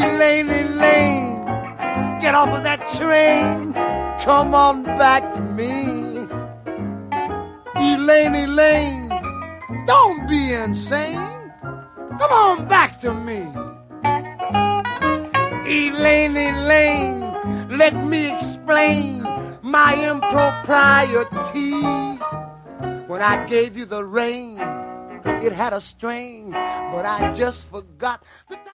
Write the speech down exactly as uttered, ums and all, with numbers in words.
Elaine, Elaine, get off of that train. Come on back to me. Elaine, Elaine, don't be insane. Come on back to me. Elaine, Elaine, let me explain my impropriety. When I gave you the rein, it had a string, but I just forgot the